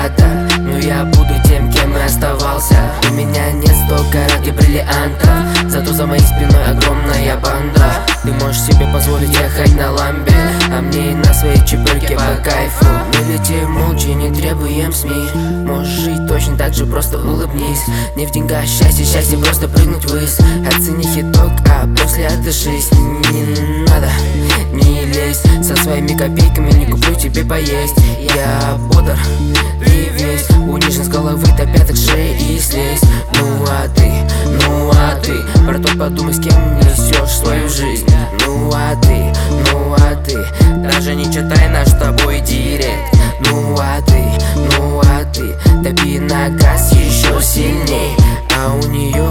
богата, но я буду тем, кем и оставался. У меня нет столько карат и бриллиантов, зато за моей спиной огромная банда. Ты можешь себе позволить ехать на ламбе, а мне и на своей чебурке по кайфу. Мы летим молча, не требуем СМИ. Можешь жить точно так же, просто улыбнись. Не в деньгах счастье, счастье просто прыгнуть ввысь. Оцени итог, а после отдышись. Не надо, не лезь со своими копейками, не куплю тебе поесть. Я бодр, ты весь унижен с головы до пяток, шеи и слезь. Ну а ты, браток, подумай, с кем несешь свою жизнь. Ну а ты, даже не читай наш с тобой директ. Ну а ты, дави на газ еще сильней. А у нее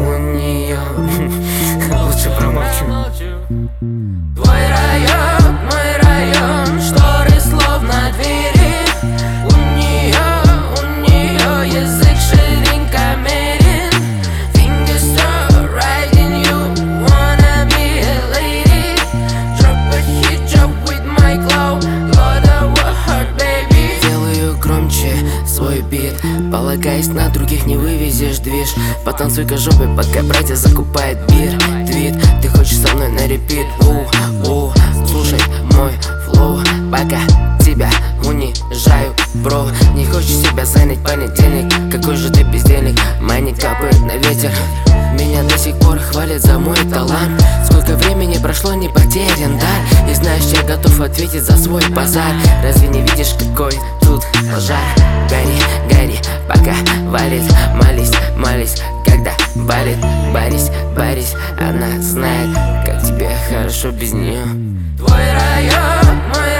лучше промолчу. Твой район, мой район, шторы словно двери. У нее язык ширинка мерин. Fingers so right in you, wanna be a lady. Drop a hit, drop with my glow, Lord of heart, baby. Делаю громче свой бит, полагаясь на других, не вывезешь движ. Потанцуй-ка жопой, пока братья закупает бир. Твит, ты хочешь со мной на репит? Слушай мой флоу, пока тебя унижаю, бро. Не хочешь себя занять понедельник? Какой же ты бездельник? Мани капает на ветер. Меня до сих пор хвалят за мой талант. Сколько времени прошло, не потерян дар. И знаешь, я готов ответить за свой базар. Разве не видишь, какой тут пожар? Гори, гори, пока валит. Молись, когда болит. Борись, она знает, как тебе хорошо без нее. Твой район, мой